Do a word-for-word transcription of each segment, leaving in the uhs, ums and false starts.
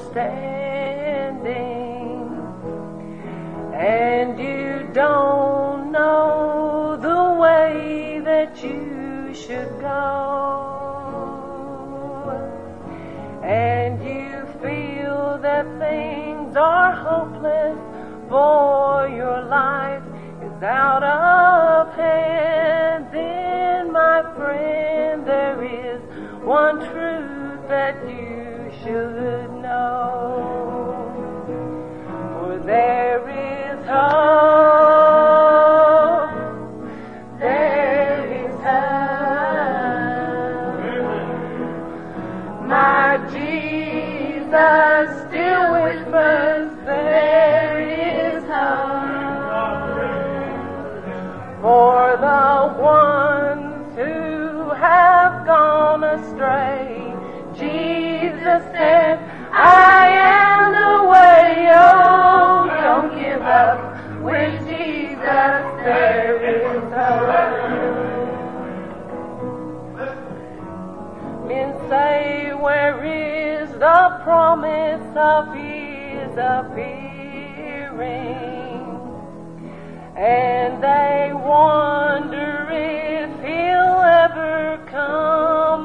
understanding, and you don't know the way that you should go, and you feel that things are hopeless, for your life is out of hand, then my friend, there is one truth that you should know. For there is hope, there is hope. My Jesus still whispers, there is hope. For the ones who have gone astray, Jesus said, I am the way. Oh, don't give up. With Jesus there is hope. Men say, where is the promise of His appearing? And they wonder if He'll ever come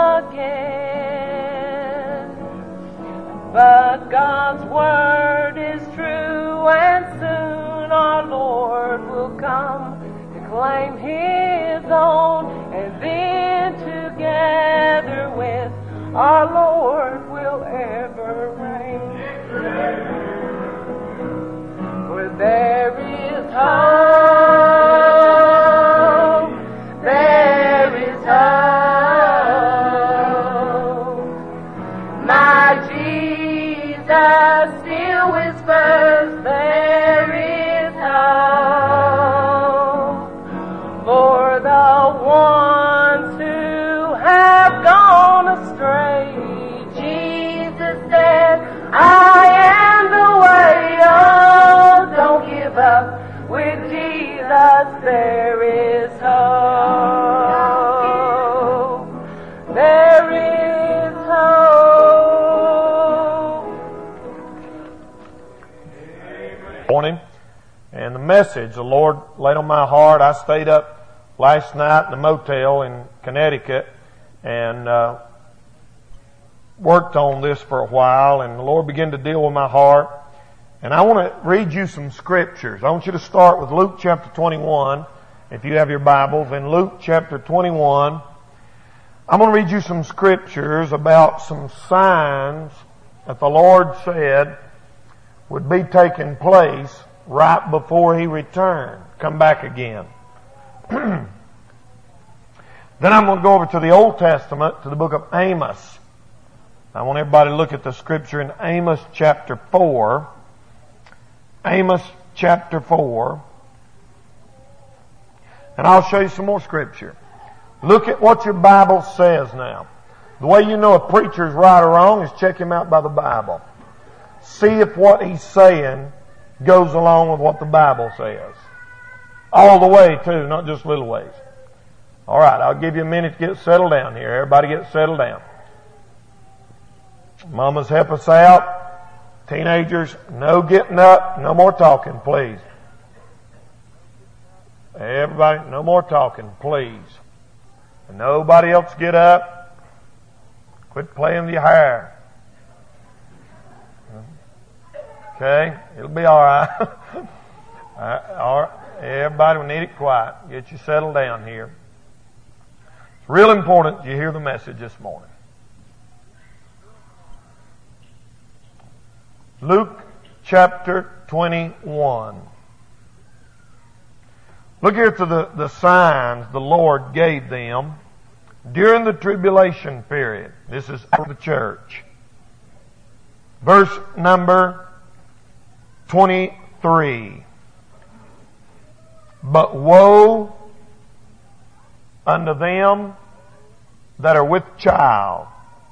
again. But God's Word is true, and soon our Lord will come to claim His own, and then together with our Lord will ever reign. For there is hope, there is hope. My Jesus still whispers, there is hope. For the ones who have gone astray, Jesus said, I am the way. Oh, don't give up. With Jesus there is hope. There is hope. Morning. And the message the Lord laid on my heart, I stayed up last night in a motel in Connecticut and uh, worked on this for a while, and the Lord began to deal with my heart. And I want to read you some scriptures. I want you to start with Luke chapter twenty-one, if you have your Bibles. In Luke chapter twenty-one, I'm going to read you some scriptures about some signs that the Lord said would be taking place right before He returned, come back again. Then I'm going to go over to the Old Testament, to the book of Amos. I want everybody to look at the scripture in Amos chapter four. Amos chapter four. And I'll show you some more scripture. Look at what your Bible says now. The way you know a preacher's right or wrong is check him out by the Bible. See if what he's saying goes along with what the Bible says. All the way too, not just little ways. All right, I'll give you a minute to get settled down here. Everybody get settled down. Mamas, help us out. Teenagers, no getting up, no more talking, please. Everybody, no more talking, please. And nobody else get up. Quit playing with your hair. Okay, it'll be all right. All right, everybody, we need it quiet. Get you settled down here. It's real important you hear the message this morning. Luke chapter twenty-one. Look here to the, the signs the Lord gave them during the tribulation period. This is for the church. Verse number twenty-three. But woe unto them that are with child,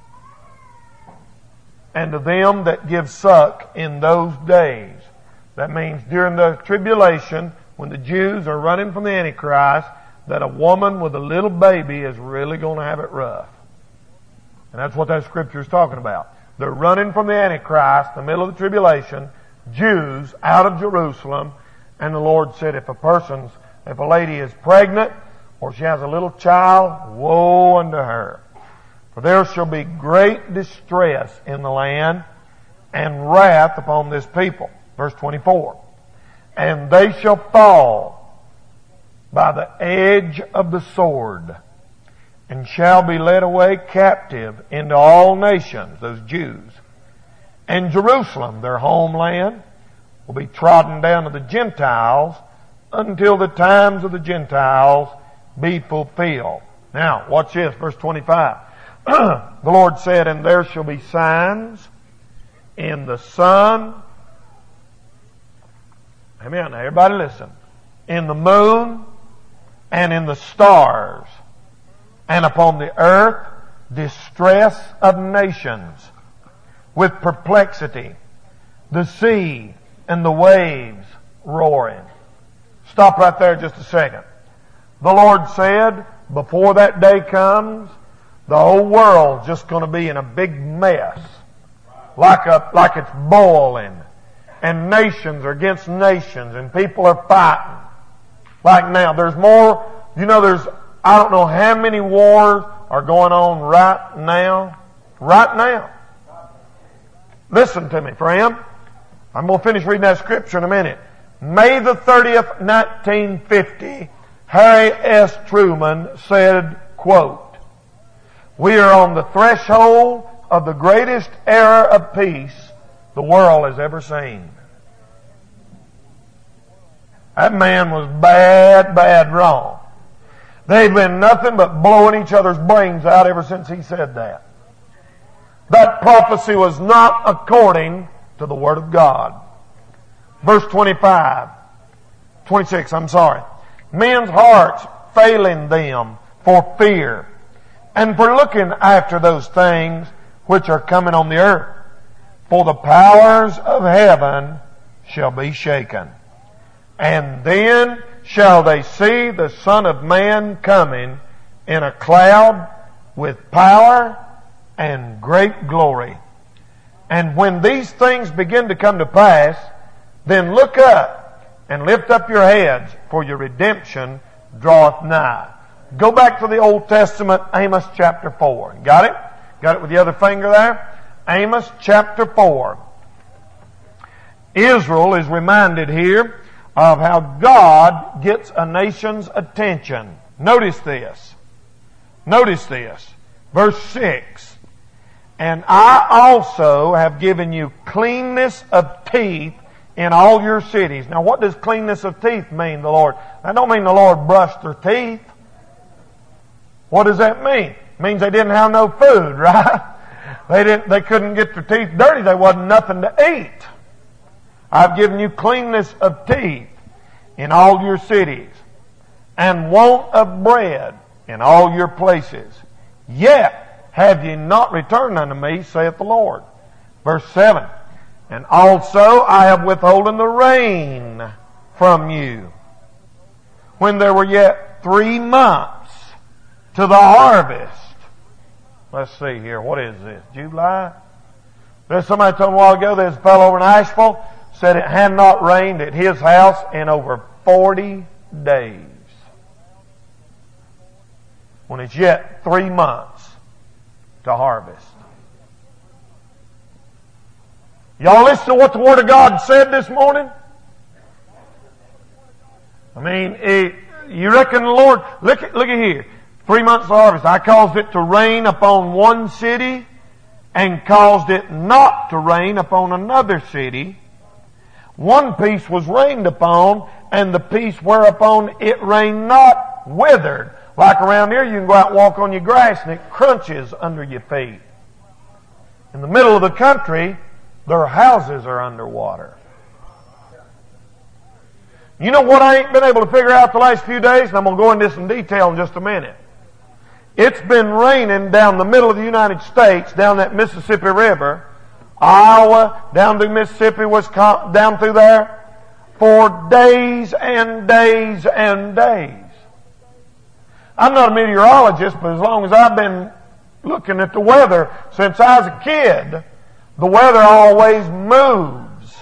and to them that give suck in those days. That means during the tribulation, when the Jews are running from the Antichrist, that a woman with a little baby is really going to have it rough. And that's what that scripture is talking about. They're running from the Antichrist, the middle of the tribulation, Jews out of Jerusalem. And the Lord said, if a person's, if a lady is pregnant or she has a little child, woe unto her. For there shall be great distress in the land and wrath upon this people. Verse twenty-four. And they shall fall by the edge of the sword, and shall be led away captive into all nations, those Jews. And Jerusalem, their homeland, will be trodden down of the Gentiles until the times of the Gentiles be fulfilled. Now, watch this, verse twenty-five. The Lord said, and there shall be signs in the sun. Hear me out now, everybody listen. In the moon and in the stars, and upon the earth distress of nations with perplexity, the sea and the waves roaring. Stop right there just a second. The Lord said, before that day comes, the whole world's just going to be in a big mess. Like a, like it's boiling. And nations are against nations, and people are fighting. Like now, there's more, you know, there's, I don't know how many wars are going on right now. Right now. Listen to me, friend. I'm going to finish reading that scripture in a minute. May the thirtieth, nineteen fifty, Harry S. Truman said, quote, we are on the threshold of the greatest era of peace the world has ever seen. That man was bad, bad wrong. They've been nothing but blowing each other's brains out ever since he said that. That prophecy was not according to the Word of God. Verse twenty-five, twenty-six, I'm sorry. Men's hearts failing them for fear and for looking after those things which are coming on the earth. For the powers of heaven shall be shaken. And then shall they see the Son of Man coming in a cloud with power and great glory. And when these things begin to come to pass, then look up and lift up your heads, for your redemption draweth nigh. Go back to the Old Testament, Amos chapter four. Got it? Got it with the other finger there? Amos chapter four. Israel is reminded here of how God gets a nation's attention. Notice this. Notice this. Verse six. And I also have given you cleanness of teeth in all your cities. Now what does cleanness of teeth mean, the Lord? That don't mean the Lord brushed their teeth. What does that mean? It means they didn't have no food, right? They didn't, they couldn't get their teeth dirty. There wasn't nothing to eat. I've given you cleanness of teeth in all your cities, and want of bread in all your places. Yet have ye not returned unto me, saith the Lord. Verse seven. And also I have withholden the rain from you, when there were yet three months to the harvest. Let's see here. What is this? July? There's somebody told me a while ago there's a fellow over in Asheville said it had not rained at his house in over forty days. When it's yet three months to harvest. Y'all listen to what the Word of God said this morning? I mean, it, you reckon the Lord, look at, look at here. Three months of harvest. I caused it to rain upon one city and caused it not to rain upon another city. One piece was rained upon, and the piece whereupon it rained not withered. Like around here, you can go out and walk on your grass and it crunches under your feet. In the middle of the country, their houses are underwater. You know what I ain't been able to figure out the last few days? And I'm going to go into this in detail in just a minute. It's been raining down the middle of the United States, down that Mississippi River, Iowa, down through Mississippi, Wisconsin, down through there, for days and days and days. I'm not a meteorologist, but as long as I've been looking at the weather since I was a kid, The weather always moves.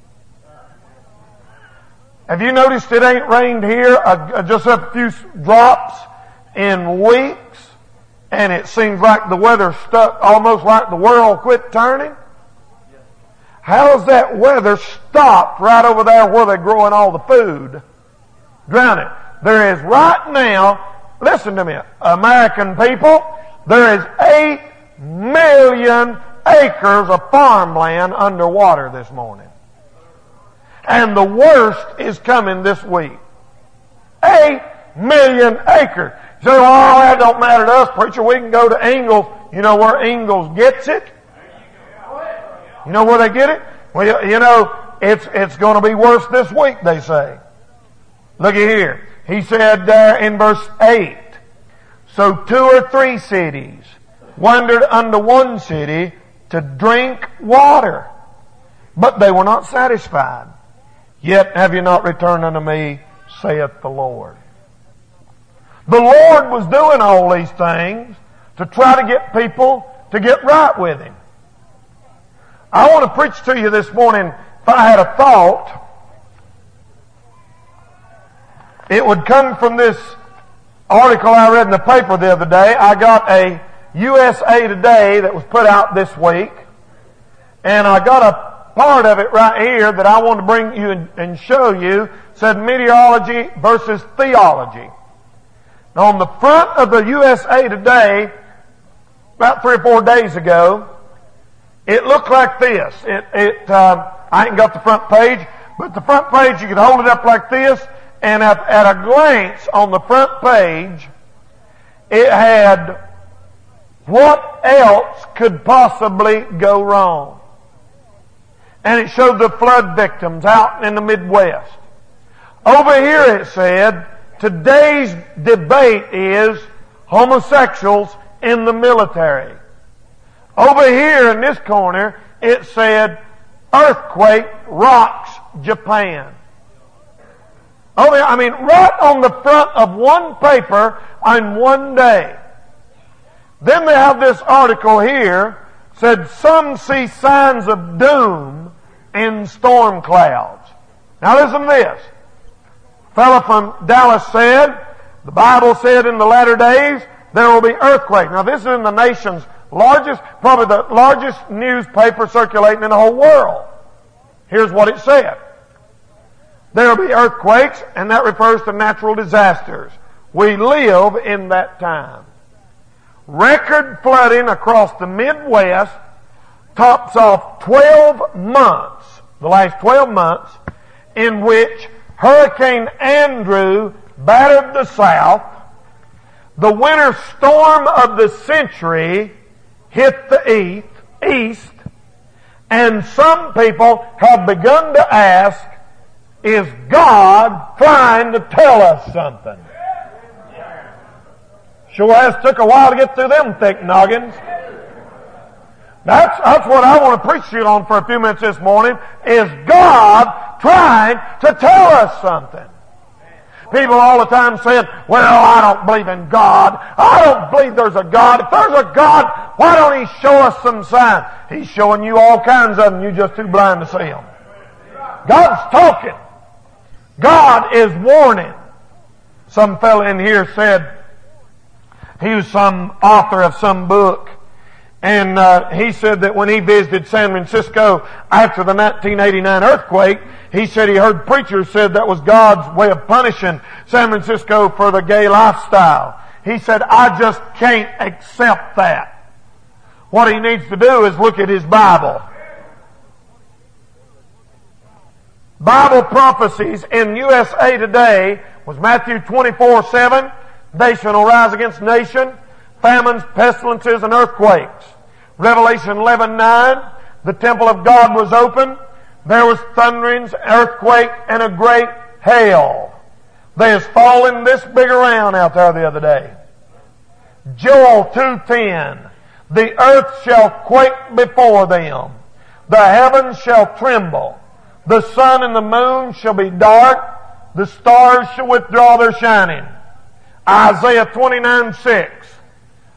Have you noticed it ain't rained here uh, just a few drops in weeks, and it seems like the weather's stuck, almost like the world quit turning? How's that weather stopped right over there where they're growing all the food? Drown it. There is right now, listen to me, American people, there is eight million acres of farmland underwater this morning. And the worst is coming this week. Eight million acres. You say, well, that don't matter to us, preacher. We can go to Ingalls. You know where Ingalls gets it? You know where they get it? Well, you know, it's it's going to be worse this week, they say. Look at here. He said there in verse eight, so two or three cities wandered unto one city to drink water, but they were not satisfied. Yet have you not returned unto me, saith the Lord. The Lord was doing all these things to try to get people to get right with Him. I want to preach to you this morning, if I had a thought, it would come from this article I read in the paper the other day. I got a U S A Today that was put out this week, and I got a part of it right here that I want to bring you and show you. It said meteorology versus theology. Now on the front of the U S A Today, about three or four days ago, it looked like this. It, it, uh, I ain't got the front page, but the front page, you could hold it up like this, and at, at a glance on the front page, it had what else could possibly go wrong. And it showed the flood victims out in the Midwest. Over here it said, today's debate is homosexuals in the military. Over here in this corner, it said, earthquake rocks Japan. Oh, I mean, right on the front of one paper on one day. Then they have this article here, said some see signs of doom in storm clouds. Now listen to this. A fellow from Dallas said, the Bible said in the latter days, there will be earthquakes. Now this is in the nation's largest, probably the largest newspaper circulating in the whole world. Here's what it said. There will be earthquakes, and that refers to natural disasters. We live in that time. Record flooding across the Midwest tops off twelve months, the last twelve months, in which Hurricane Andrew battered the South. The winter storm of the century hit the east, and some people have begun to ask, is God trying to tell us something? Sure has took a while to get through them thick noggins. That's, that's what I want to preach to you on for a few minutes this morning. Is God trying to tell us something? People all the time saying, well, I don't believe in God. I don't believe there's a God. If there's a God, why don't He show us some sign? He's showing you all kinds of them. You're just too blind to see them. God's talking. God is warning. Some fella in here said, he was some author of some book, and uh, he said that when he visited San Francisco after the nineteen eighty-nine earthquake, he said he heard preachers said that was God's way of punishing San Francisco for the gay lifestyle. He said, I just can't accept that. What he needs to do is look at his Bible. Bible prophecies in U S A Today was Matthew twenty-four seven, nation will rise against nation, famines, pestilences, and earthquakes. Revelation eleven nine, the temple of God was open, there was thunderings, earthquake, and a great hail. There's fallen this big around out there the other day. Joel two ten, the earth shall quake before them, the heavens shall tremble, the sun and the moon shall be dark, the stars shall withdraw their shining. Isaiah twenty-nine six,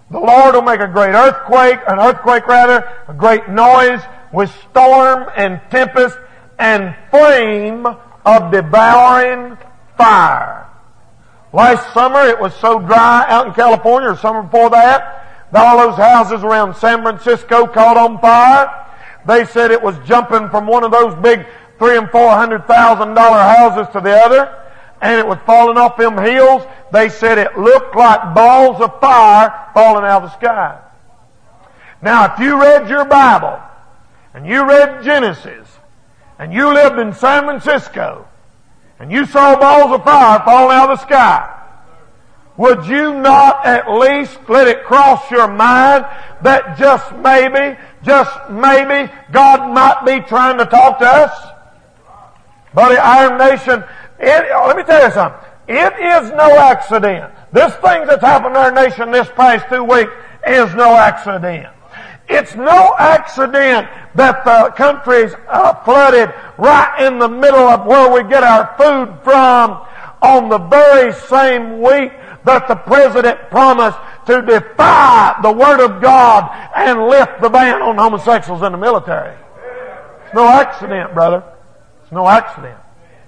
The Lord will make a great earthquake, an earthquake rather, a great noise with storm and tempest and flame of devouring fire. Last summer it was so dry out in California, or summer before that, that all those houses around San Francisco caught on fire. They said it was jumping from one of those big three and four hundred thousand dollar houses to the other, and it was falling off them hills. They said it looked like balls of fire falling out of the sky. Now, if you read your Bible, and you read Genesis, and you lived in San Francisco, and you saw balls of fire falling out of the sky, would you not at least let it cross your mind that just maybe, just maybe, God might be trying to talk to us? Buddy, our nation, it, let me tell you something. It is no accident. This thing that's happened to our nation this past two weeks is no accident. It's no accident that the country's uh, flooded right in the middle of where we get our food from on the very same week that the President promised to defy the Word of God and lift the ban on homosexuals in the military. It's no accident, brother. It's no accident.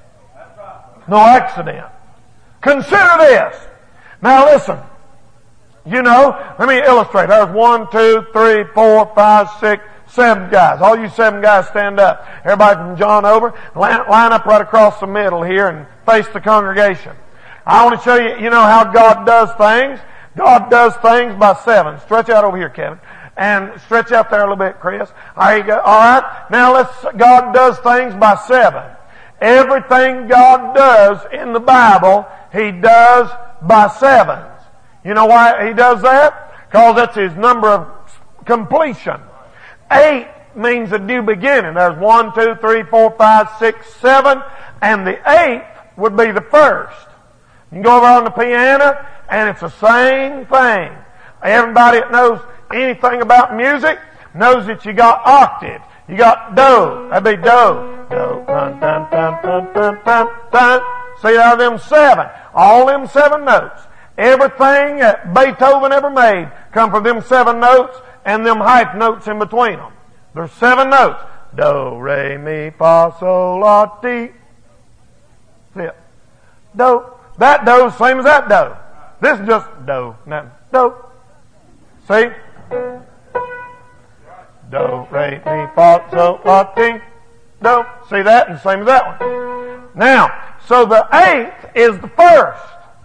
No accident. Consider this. Now listen. You know, let me illustrate. There's one, two, three, four, five, six, seven guys. All you seven guys stand up. Everybody from John over. Line, line up right across the middle here and face the congregation. I want to show you, you know how God does things. God does things by seven. Stretch out over here, Kevin. And stretch out there a little bit, Chris. There you go. All right. Now let's, God does things by seven. Everything God does in the Bible, He does by sevens. You know why He does that? Because that's His number of completion. Eight means a new beginning. There's one, two, three, four, five, six, seven, and the eighth would be the first. You can go over on the piano, and it's the same thing. Everybody that knows anything about music knows that you got octaves. You got do. That'd be do. Do. Dun, dun, dun, dun, dun, dun, dun. See, there are them seven. All them seven notes. Everything that Beethoven ever made come from them seven notes and them half notes in between them. There's seven notes. Do, re, mi, fa, sol, la, ti. That's it. Do. That do, same as that do. This is just do. Nothing. Do. See? Do, re, mi, fa, sol, la, ti. Do. See that? And same as that one. Now, so the eighth is the first.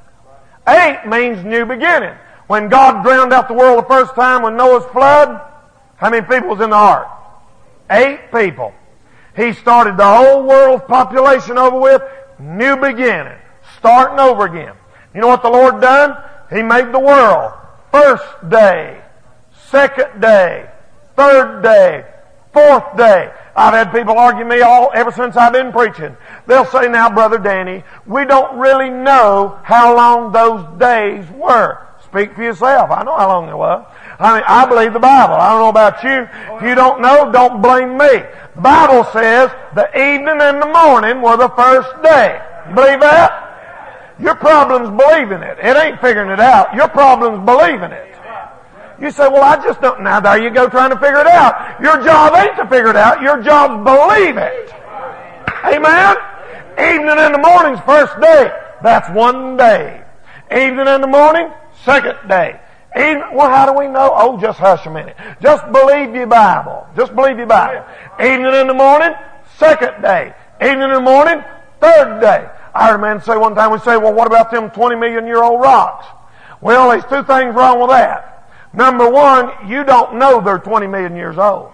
Eight means new beginning. When God drowned out the world the first time with Noah's flood, how many people was in the ark? Eight people. He started the whole world's population over with, new beginning, starting over again. You know what the Lord done? He made the world. First day, second day, third day, fourth day. I've had people argue me all ever since I've been preaching. They'll say, now, Brother Danny, we don't really know how long those days were. Speak for yourself. I know how long it was. I mean, I believe the Bible. I don't know about you. If you don't know, don't blame me. The Bible says the evening and the morning were the first day. You believe that? Your problem's believing it. It ain't figuring it out. Your problem's believing it. You say, well, I just don't. Now, there you go trying to figure it out. Your job ain't to figure it out. Your job's believe it. Amen? Evening and the morning's first day. That's one day. Evening and the morning, second day. Evening, well, how do we know? Oh, just hush a minute. Just believe your Bible. Just believe your Bible. Evening in the morning, second day. Evening in the morning, third day. I heard a man say one time, we say, well, what about them twenty million year old rocks? Well, there's two things wrong with that. Number one, you don't know they're twenty million years old.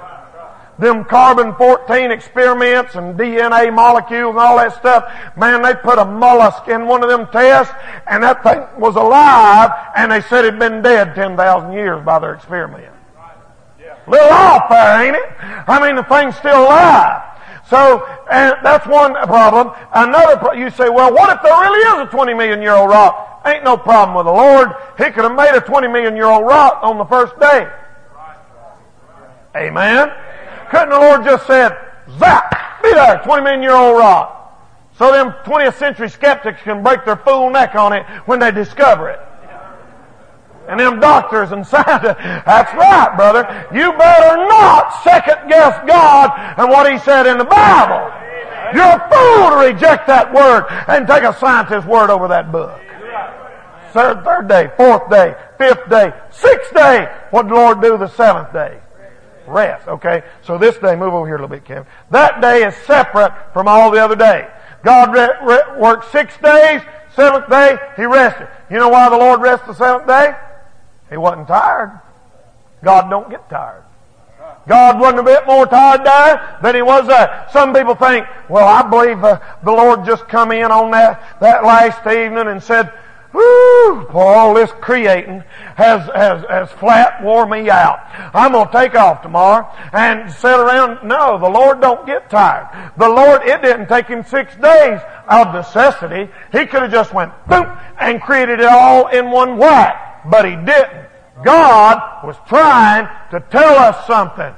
Them carbon fourteen experiments and D N A molecules and all that stuff, man, they put a mollusk in one of them tests and that thing was alive and they said it'd been dead ten thousand years by their experiment. Little off there, ain't it? I mean, the thing's still alive. So, and that's one problem. Another problem, you say, well, what if there really is a twenty million year old rock? Ain't no problem with the Lord. He could have made a twenty million year old rock on the first day. Amen? Couldn't the Lord just said, zap, be there, twenty million year old rock. So them twentieth century skeptics can break their fool neck on it when they discover it. And them doctors and scientists, that's right, brother. You better not second guess God and what He said in the Bible. You're a fool to reject that word and take a scientist's word over that book. Third, third day, fourth day, fifth day, sixth day. What did the Lord do the seventh day? Rest. Okay, so this day, move over here a little bit, Kevin. That day is separate from all the other days. God re- re- worked six days. Seventh day, He rested. You know why the Lord rested the seventh day? He wasn't tired. God don't get tired. God wasn't a bit more tired there than He was there. Some people think, well, I believe uh, the Lord just come in on that, that last evening and said, whoo, boy, all this creating has, has, has flat wore me out. I'm going to take off tomorrow and sit around. No, the Lord don't get tired. The Lord, it didn't take Him six days of necessity. He could have just went boom and created it all in one whack. But He didn't. God was trying to tell us something.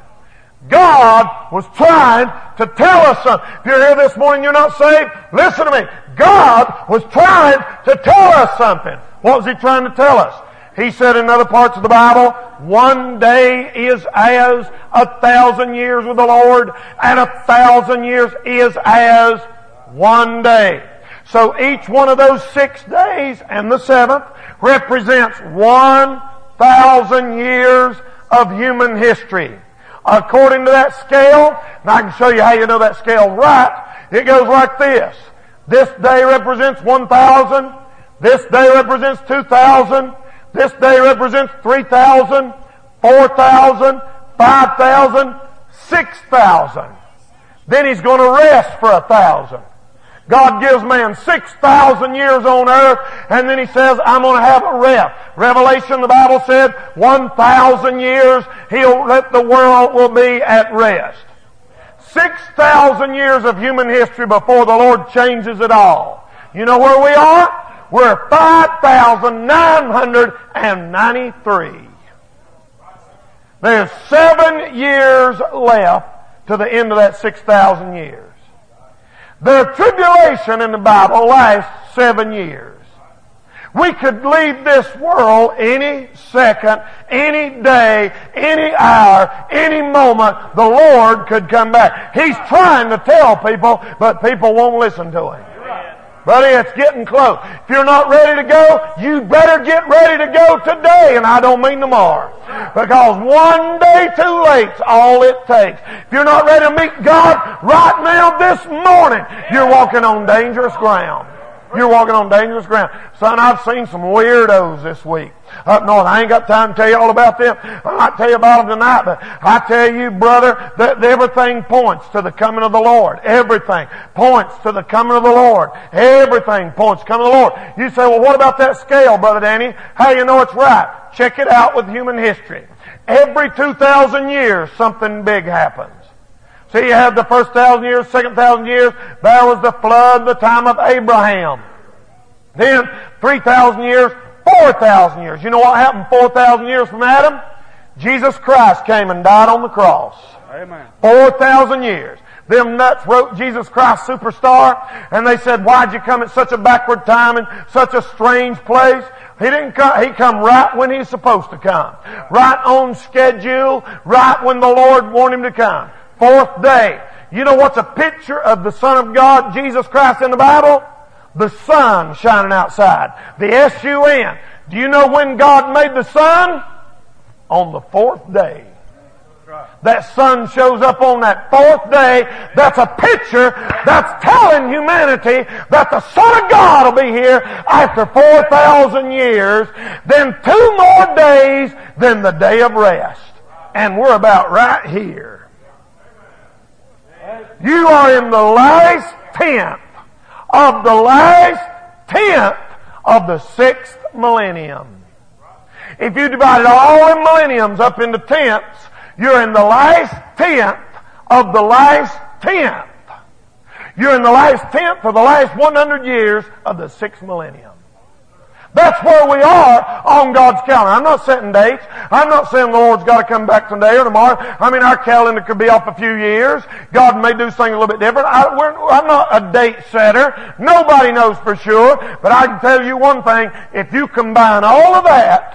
God was trying to tell us something. If you're here this morning, you're not saved, listen to me. God was trying to tell us something. What was He trying to tell us? He said in other parts of the Bible, one day is as a thousand years with the Lord, and a thousand years is as one day. So each one of those six days and the seventh represents one thousand years of human history. According to that scale, and I can show you how you know that scale right, it goes like this. This day represents one thousand. This day represents two thousand. This day represents three thousand, four thousand, five thousand, six thousand. Then He's going to rest for a thousand. God gives man six thousand years on earth, and then He says, I'm going to have a rest. Revelation, the Bible said, one thousand years, He'll let the world will be at rest. six thousand years of human history before the Lord changes it all. You know where we are? We're five thousand nine hundred ninety-three. There's seven years left to the end of that six thousand years. The tribulation in the Bible lasts seven years. We could leave this world any second, any day, any hour, any moment. The Lord could come back. He's trying to tell people, but people won't listen to Him. Buddy, it's getting close. If you're not ready to go, you better get ready to go today, and I don't mean tomorrow. Because one day too late's all it takes. If you're not ready to meet God right now this morning, you're walking on dangerous ground. You're walking on dangerous ground. Son, I've seen some weirdos this week up north. I ain't got time to tell you all about them. I might tell you about them tonight, but I tell you, brother, that everything points to the coming of the Lord. Everything points to the coming of the Lord. Everything points to the coming of the Lord. You say, well, what about that scale, Brother Danny? How do you know it's right? Check it out with human history. Every two thousand years, something big happens. See, you have the first thousand years, second thousand years. There was the flood, the time of Abraham. Then, three thousand years, four thousand years. You know what happened four thousand years from Adam? Jesus Christ came and died on the cross. Amen. four thousand years. Them nuts wrote Jesus Christ Superstar, and they said, why'd you come at such a backward time and such a strange place? He didn't come, He come right when He's supposed to come. Right on schedule, right when the Lord wanted Him to come. Fourth day. You know what's a picture of the Son of God, Jesus Christ, in the Bible? The sun shining outside. The S U N. Do you know when God made the sun? On the fourth day. That sun shows up on that fourth day. That's a picture that's telling humanity that the Son of God will be here after four thousand years. Then two more days, then the day of rest. And we're about right here. You are in the last tenth of the last tenth of the sixth millennium. If you divide it all in millenniums up into tenths, you're in the last tenth of the last tenth. You're in the last tenth of the last one hundred years of the sixth millennium. That's where we are on God's calendar. I'm not setting dates. I'm not saying the Lord's got to come back today or tomorrow. I mean, our calendar could be off a few years. God may do something a little bit different. I, we're, I'm not a date setter. Nobody knows for sure. But I can tell you one thing. If you combine all of that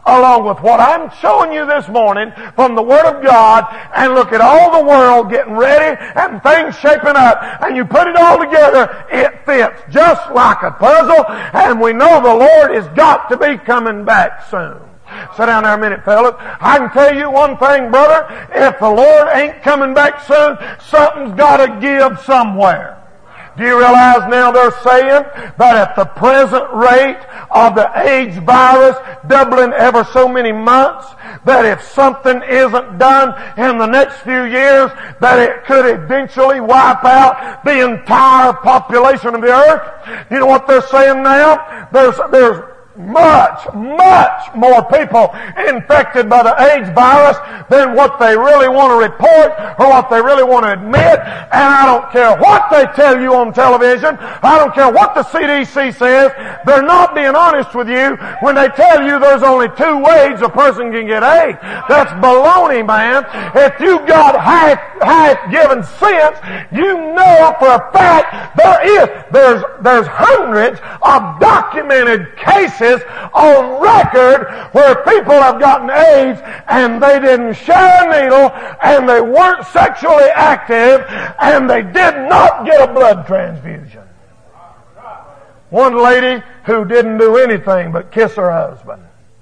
along with what I'm showing you this morning from the Word of God, and look at all the world getting ready and things shaping up, and you put it all together, it fits just like a puzzle, and we know the Lord has got to be coming back soon. Sit down there a minute, fellas. I can tell you one thing, brother. If the Lord ain't coming back soon, something's got to give somewhere. Do you realize now they're saying that at the present rate of the AIDS virus doubling ever so many months, that if something isn't done in the next few years, that it could eventually wipe out the entire population of the earth? You know what they're saying now? There's, there's much, much more people infected by the AIDS virus than what they really want to report or what they really want to admit. And I don't care what they tell you on television. I don't care what the C D C says. They're not being honest with you when they tell you there's only two ways a person can get AIDS. That's baloney, man. If you got half, half given sense, you know for a fact there is, there's, there's hundreds of documented cases on record where people have gotten AIDS and they didn't share a needle and they weren't sexually active and they did not get a blood transfusion. One lady who didn't do anything but kiss her husband.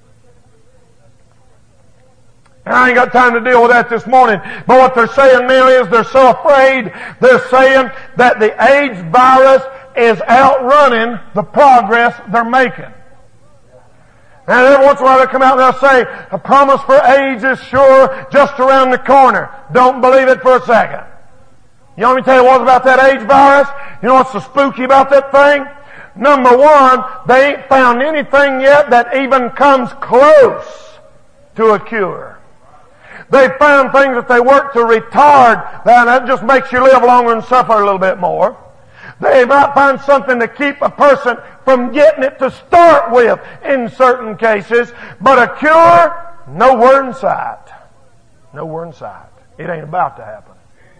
And I ain't got time to deal with that this morning. But what they're saying now is they're so afraid. They're saying that the AIDS virus is outrunning the progress they're making. And every once in a while they come out and they'll say, a promise for AIDS is sure just around the corner. Don't believe it for a second. You want me to tell you what about that AIDS virus? You know what's so spooky about that thing? Number one, they ain't found anything yet that even comes close to a cure. They found things that they work to retard, that just makes you live longer and suffer a little bit more. They might find something to keep a person from getting it to start with in certain cases, but a cure, nowhere in sight. Nowhere in sight. It ain't about to happen.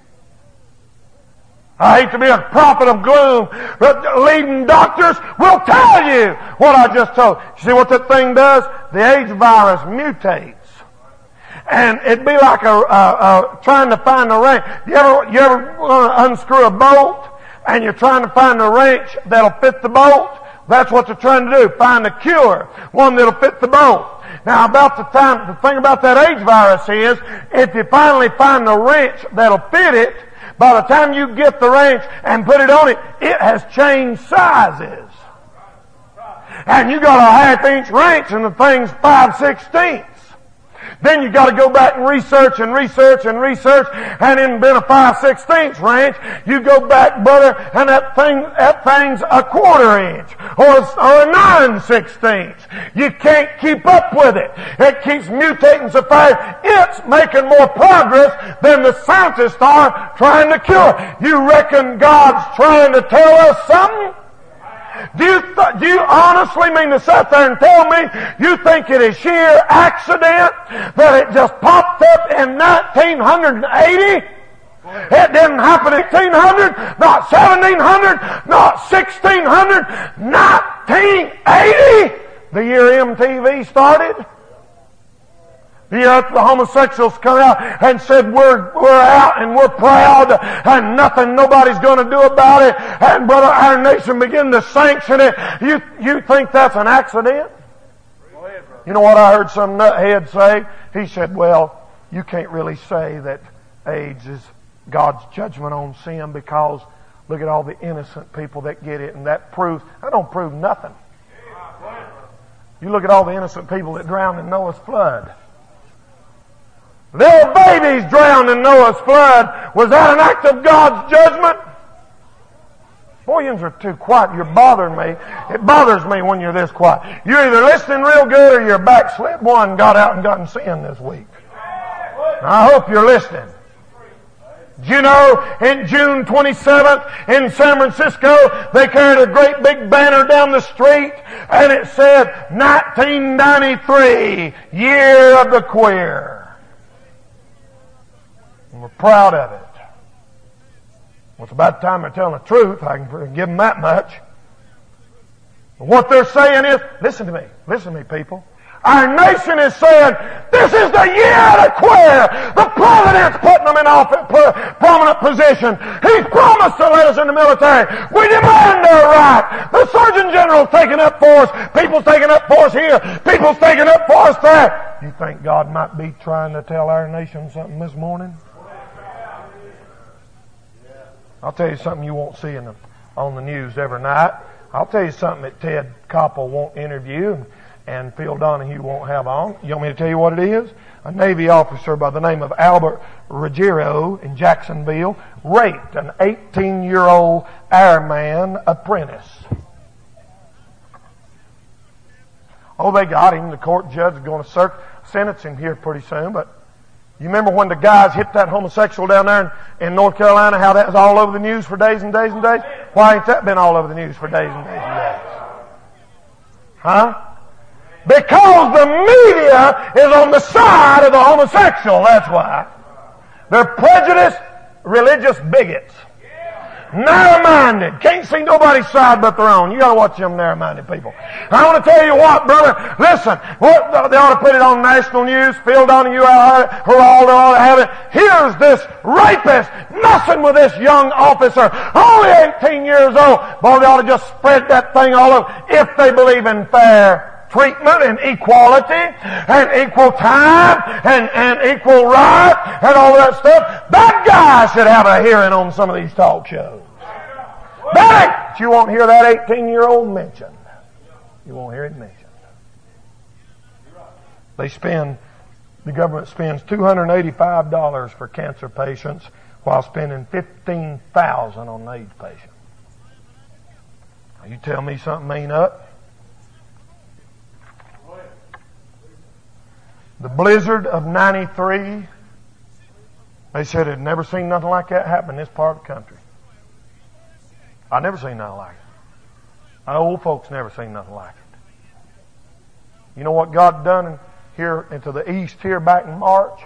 I hate to be a prophet of gloom, but leading doctors will tell you what I just told. You see what that thing does? The AIDS virus mutates. And it'd be like a, a, a trying to find a wrench. You ever, you ever want to unscrew a bolt and you're trying to find a wrench that'll fit the bolt? That's what they're trying to do. Find a cure. One that'll fit the bolt. Now about the time, the thing about that AIDS virus is, if you finally find a wrench that'll fit it, by the time you get the wrench and put it on it, it has changed sizes. And you got a half inch wrench and the thing's five sixteenths. Then you got to go back and research and research and research, and in been a five sixteenths wrench, you go back, brother, and that thing, that thing's a quarter inch or or a nine sixteenths. You can't keep up with it. It keeps mutating so fast. It's making more progress than the scientists are trying to cure. You reckon God's trying to tell us something? Do you, th- do you honestly mean to sit there and tell me you think it is sheer accident that it just popped up in nineteen eighty? It didn't happen in eighteen hundred, not seventeen hundred, not sixteen hundred, nineteen eighty, the year M T V started. The, uh, the homosexuals come out and said, we're, we're out and we're proud and nothing nobody's going to do about it. And brother, our nation began to sanction it. You, you think that's an accident? You know what I heard some nuthead say? He said, well, you can't really say that AIDS is God's judgment on sin because look at all the innocent people that get it, and that proves, that don't prove nothing. You look at all the innocent people that drowned in Noah's flood. Little babies drowned in Noah's flood. Was that an act of God's judgment? Boy, you are too quiet. You're bothering me. It bothers me when you're this quiet. You're either listening real good or you're backslid. One got out and got in sin this week. I hope you're listening. Did you know in June twenty-seventh in San Francisco, they carried a great big banner down the street and it said nineteen ninety-three, Year of the Queer. And we're proud of it. Well, it's about time they're telling the truth. I can give them that much. But what they're saying is, listen to me, listen to me, people. Our nation is saying, this is the year to quit. The president's putting them in office, prominent position. He's promised to let us in the military. We demand our right. The Surgeon General's taking up for us. People's taking up for us here. People's taking up for us there. You think God might be trying to tell our nation something this morning? I'll tell you something you won't see in the, on the news every night. I'll tell you something that Ted Koppel won't interview and Phil Donahue won't have on. You want me to tell you what it is? A Navy officer by the name of Albert Ruggiero in Jacksonville raped an eighteen-year-old airman apprentice. Oh, they got him. The court judge is going to cert- sentence him here pretty soon. But you remember when the guys hit that homosexual down there in, in North Carolina, how that was all over the news for days and days and days? Why ain't that been all over the news for days and days and days? Huh? Because the media is on the side of the homosexual, that's why. They're prejudiced, religious bigots. Narrow-minded. Can't see nobody's side but their own. You gotta watch them narrow-minded people. I want to tell you what, brother. Listen, what, they ought to put it on national news. Phil Donahue, Geraldo ought to have it. Here's this rapist messing with this young officer, only eighteen years old. Boy, they ought to just spread that thing all over if they believe in fair treatment and equality and equal time and, and equal right and all that stuff. That guy should have a hearing on some of these talk shows. But you won't hear that eighteen-year-old mentioned. You won't hear it mentioned. They spend, the government spends two hundred eighty-five dollars for cancer patients while spending fifteen thousand dollars on an AIDS patient. Now you tell me something ain't up. The blizzard of ninety-three, they said they'd never seen nothing like that happen in this part of the country. I never seen nothing like it. My old folks never seen nothing like it. You know what God done here into the east here back in March?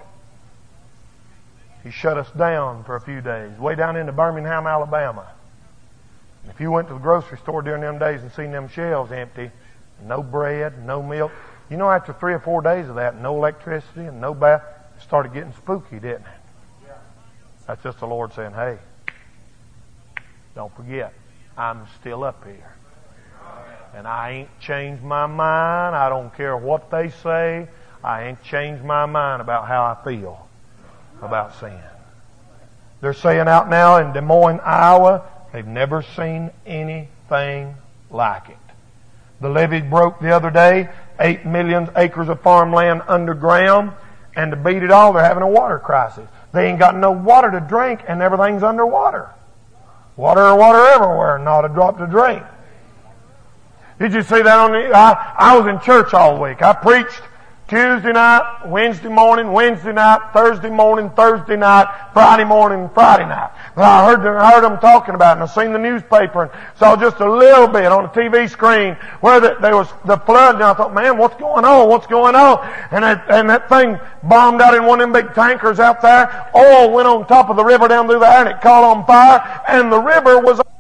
He shut us down for a few days, way down into Birmingham, Alabama. And if you went to the grocery store during them days and seen them shelves empty, no bread, no milk, you know, after three or four days of that, no electricity and no bath, it started getting spooky, didn't it? That's just the Lord saying, hey, don't forget, I'm still up here. And I ain't changed my mind. I don't care what they say. I ain't changed my mind about how I feel about sin. They're saying out now in Des Moines, Iowa, they've never seen anything like it. The levee broke the other day, eight million acres of farmland underground, and to beat it all, they're having a water crisis. They ain't got no water to drink, and everything's underwater. Water, water everywhere, not a drop to drink. Did you see that on the, I, I was in church all week. I preached Tuesday night, Wednesday morning, Wednesday night, Thursday morning, Thursday night, Friday morning, Friday night. But I heard them, I heard them talking about it, and I seen the newspaper and saw just a little bit on the T V screen where the, there was the flood, and I thought, man, what's going on? What's going on? And that, and that thing bombed out in one of them big tankers out there. Oil went on top of the river down through there, and it caught on fire, and the river was